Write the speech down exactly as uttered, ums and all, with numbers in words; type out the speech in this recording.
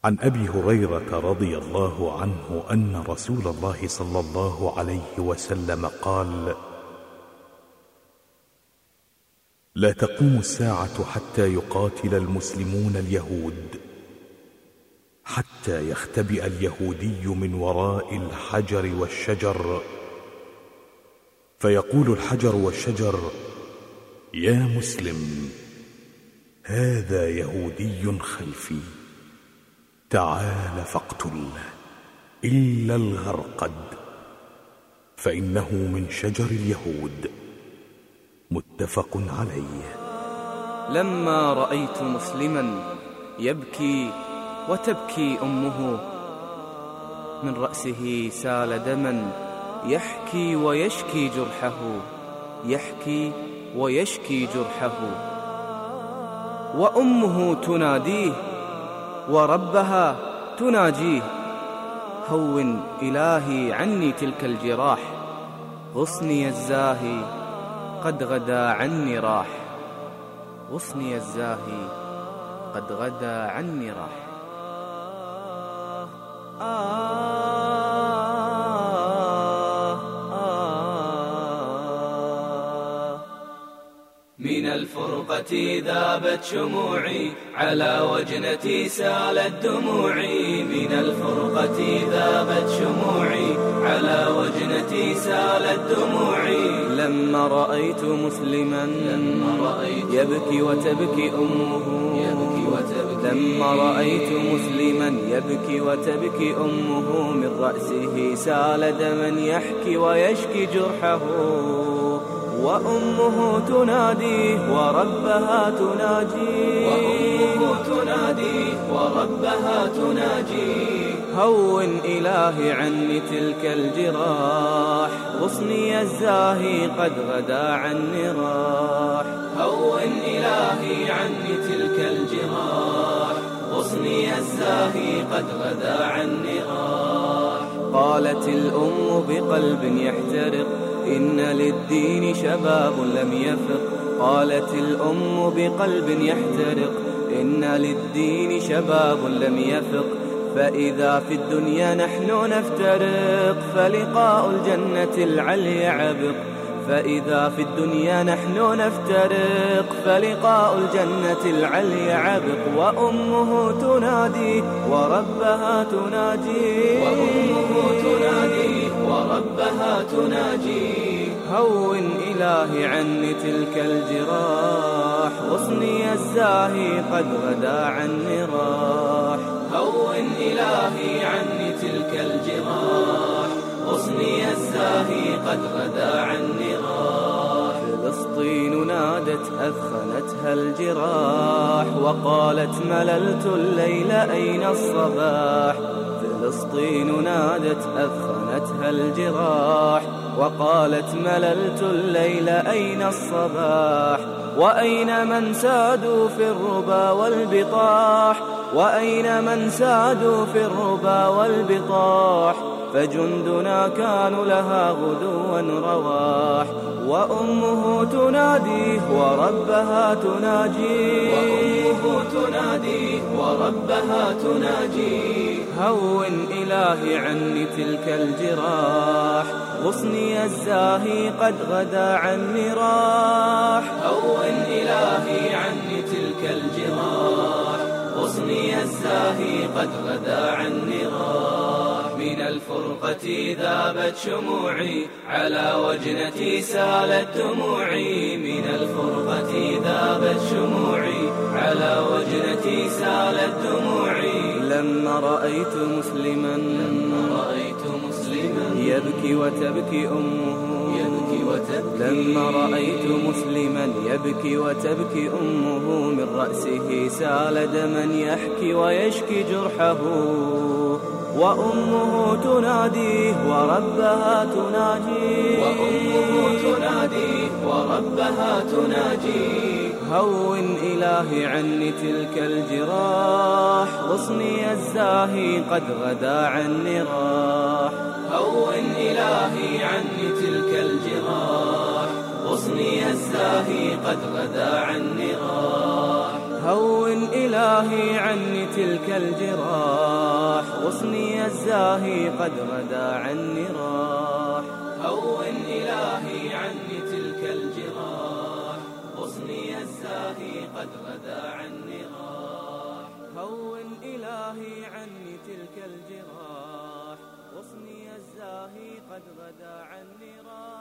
عن أبي هريرة رضي الله عنه أن رسول الله صلى الله عليه وسلم قال: لا تقوم الساعة حتى يقاتل المسلمون اليهود، حتى يختبئ اليهودي من وراء الحجر والشجر، فيقول الحجر والشجر: يا مسلم، هذا يهودي خلفي، تعال فاقتله إلا الغرقد، فإنه من شجر اليهود. متفق عليه. لما رأيت مسلما يبكي وتبكي أمه، من رأسه سال دما يحكي ويشكي جرحه، يحكي ويشكي جرحه، وأمه تناديه وربها تناجيه: هون إلهي عني تلك الجراح، غصني الزاهي قد غدا عني راح، غصني الزاهي قد غدا عني راح. من الفرقة ذابت شموعي، على وجنتي سالت دموعي. من الفرقة ذابت شموعي، على وجنتي سالت دموعي. لما رأيت مسلما لما رأيت يبكي وتبكي أمه، يبكي وتبكي لما رأيت مسلما يبكي وتبكي أمه، من رأسه سال دما يحكي ويشكي جرحه، وأمه تناديه وربها تناجيه، وأمه تناديه وربها تناجيه: هون إلهي عني تلك الجراح، غصني الزاهي قد غدا عني راح. هون إلهي عني تلك الجراح، غصني الزاهي قد غدا عني راح. قالت الأم بقلب يحترق: إن للدين شباب لم يفق. قالت الأم بقلب يحترق: إن للدين شباب لم يفق. فإذا في الدنيا نحن نفترق، فلقاء الجنة العلي عبق. فإذا في الدنيا نحن نفترق، فلقاء الجنة العلي عبق. وأمه تنادي وربها تناجي، وأمه تنادي وربها تناجي: هون إلهي عني تلك الجراح، غصني الزاهي قد غدا عني راح. هون إلهي عني تلك الجراح، غصني الزاهي قد غدا عني راح. فلسطين نادت أثخنتها الجراح، وقالت مللت الليل أين الصباح. فلسطين نادت أثخنتها الجراح، وقالت مللت الليل أين الصباح. وأين من سادوا في الربا والبطاح، وأين من سادوا في الربا والبطاح. فجندنا كانوا لها غدوا رواح، وأمه تناديه وربها تناجيه، وأمه تناديه وربها تناجيه: هون إلهي عني تلك الجراح، غصني الزاهي قد غدا عني راح. هون إلهي عني تلك الجراح، غصني الزاهي قد غدا عني راح. من الفرقة ذابت شموعي، على وجنتي سالت دموعي. من الفرقة ذابت شموعي، على وجنتي سالت دموعي. لما رأيت مسلما لما رأيت مسلما يبكي وتبكي أمه، يبكي وتبكي لما رأيت مسلما يبكي وتبكي أمه، من رأسه سال دما يحكي ويشكي جرحه، وأمه تناديه وربها تناجيه، وأمه تناديه وربها تناجيه: هون إلهي عني تلك الجراح، غصني الزاهي قد غدا عني راح. هون إلهي عني تلك الجراح، غصني الزاهي قد غدا عني راح. هون إلهي عني تلك الجراح، غصني الزاهي قد غدا عني راح. هون إلهي عني تلك الجراح، غصني الزاهي قد غدا عني راح. هون إلهي عني تلك الجراح، غصني الزاهي قد غدا عني راح.